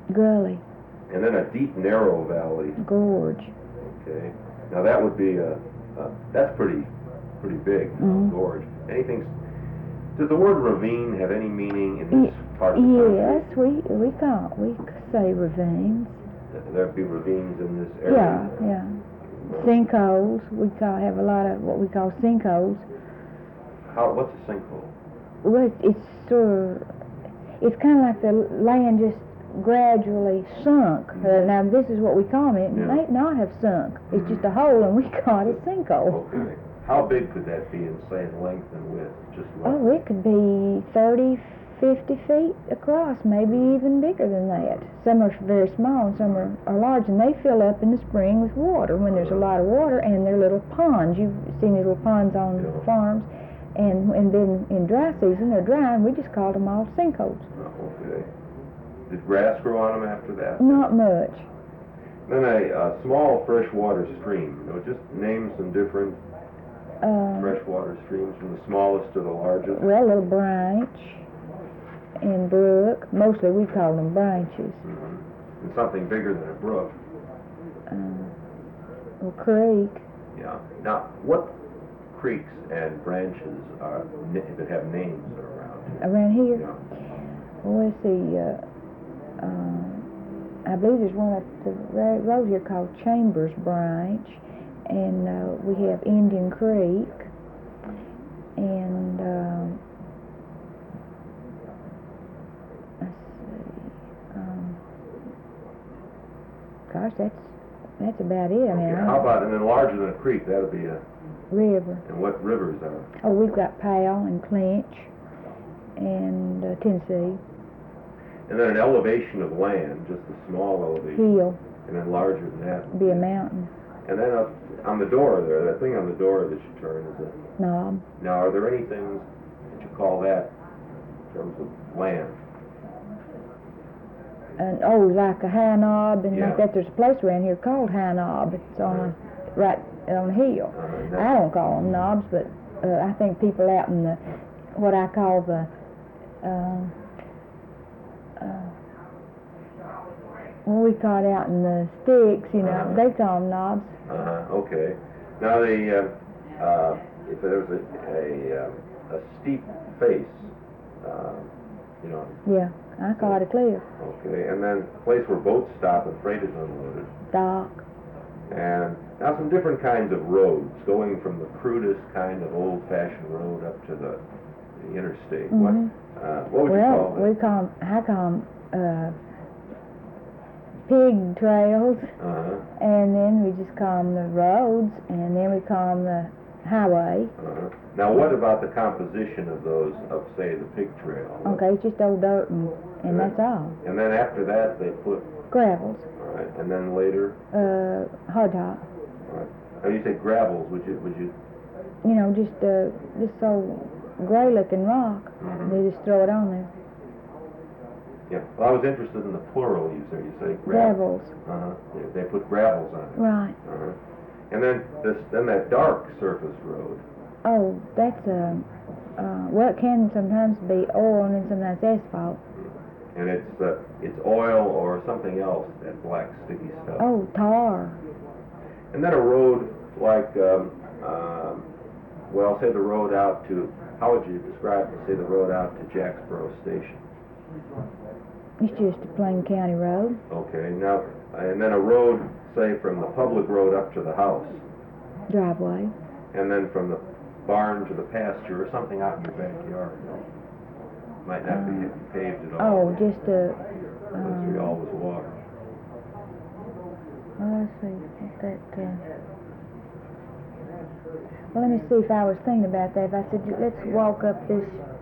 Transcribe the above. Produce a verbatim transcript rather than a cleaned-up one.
Gully. And then a deep, narrow valley. Gorge. Okay. Now that would be a, a that's pretty, pretty big. Mm-hmm. Gorge. Anything? Does the word ravine have any meaning in this part of the country? Yes, we we call we say ravines. There'd be ravines in this area. Yeah, yeah. Sinkholes. We call have a lot of what we call sinkholes. How? What's a sinkhole? Well, it's, it's sort of it's kind of like the land just gradually sunk. Mm-hmm. Uh, now this is what we call it. It Yeah. may not have sunk. It's just a hole, and we call it a sinkhole. Okay. How big could that be in, say, in length and width? Just what? Oh, it could be thirty, fifty feet across, maybe even bigger than that. Some are very small and some are, are large, and they fill up in the spring with water when there's a lot of water, and they're little ponds. You've seen these little ponds on Yeah. farms, and, and then in dry season, they're dry, and we just called them all sinkholes. Oh, okay. Did grass grow on them after that? Not much. Then a, a small freshwater stream. You know, just name some different Uh, freshwater streams from the smallest to the largest. well, little branch and brook. Mostly we call them branches. Mm-hmm. And something bigger than a brook. Uh, or creek. Yeah. Now, what creeks and branches are that have names are around here? Around here? Yeah. Well, let's see. Uh, uh, I believe there's one up the road here called Chambers Branch, and uh, we have Indian Creek, and uh, let's see. Um, gosh, that's that's about it. I mean, Okay. I How about and then larger than a creek? That would be a. river. And what rivers are? Oh, we've got Powell and Clinch and uh, Tennessee. And then an elevation of land, just a small elevation. Hill. And then larger than that. Be a mountain. And then up on the door there, that thing on the door that you turn is a Knob. Now, are there any things that you call that in terms of land? And oh, like a high knob and Yeah. like that. There's a place around here called High Knob. It's on a, right on a hill. Uh, I don't call them knobs, but uh, I think people out in the what I call the uh, uh, what we call it out in the sticks, you know, Uh-huh. they call them knobs. Uh, okay. Now, the uh, uh, if there was a a, uh, a steep face, uh, you know. Yeah, I call it a cliff. Okay, and then a place where boats stop and freight is unloaded. Dock. And now some different kinds of roads, going from the crudest kind of old-fashioned road up to the, the interstate. Mm-hmm. What, uh, what would well, you call we that? call 'em- I call them uh, pig trails, Uh-huh. and then we just call them the roads, and then we call them the highway. Uh-huh. Now, what about the composition of those, of, say, the pig trail? Okay, it's just old dirt, and, and Right. that's all. And then after that, they put, Gravels, all right, and then later, uh, hardtop. all right. Now, you say gravels, would you, would you, You know, just uh, this old gray-looking rock. Mhm. They just throw it on there. yeah. Well, I was interested in the plural you say, you say gravel. Gravels, Uh-huh. They, they put gravels on it. right. Uh-huh. And then this, then that dark surface road. Oh, that's a. Uh, well, it can sometimes be oil and then sometimes asphalt. And it's uh, it's oil or something else, that black sticky stuff. Oh, tar. And then a road like, um, um, well, say the road out to, how would you describe, say, the road out to Jacksboro Station? It's just a plain county road. Okay, now, and then a road, say, from the public road up to the house, Driveway. and then from the barn to the pasture, or something out in your backyard. Might not be paved at all. Oh, just a. Unless we Um, always water. well, let's see. What that. Uh, well, let me see if I was thinking about that. If I said, let's walk up this